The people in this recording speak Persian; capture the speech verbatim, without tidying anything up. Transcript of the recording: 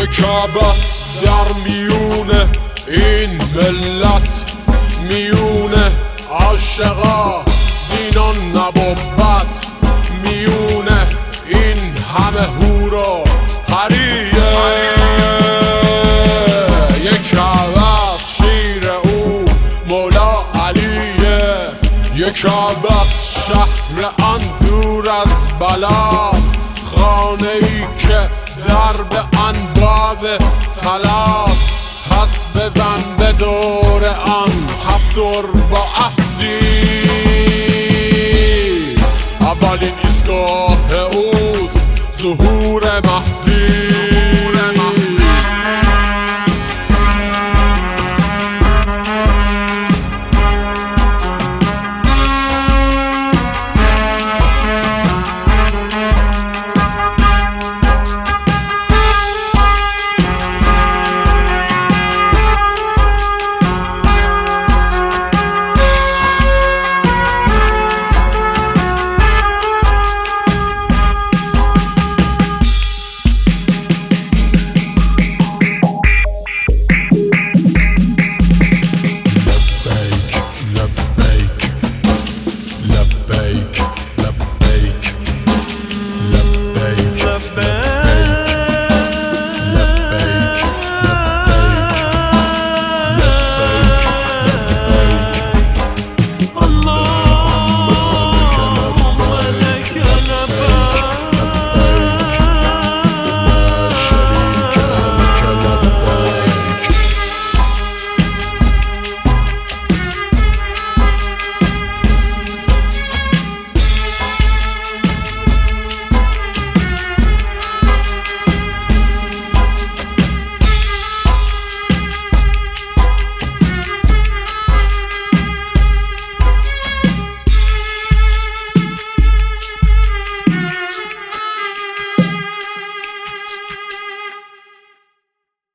یک عباس در میون این ملت، میون عاشقا دینان نبوت، میون این همه هور و پریه. یک عباس شیر او مولا علیه، یک عباس شهر آن دور از بلاست، خانه ای که درب آن باب طلاست. پس بزن به دور آن هفتور با عهدی، اولین ایستگاه اوست ظهور مهدی.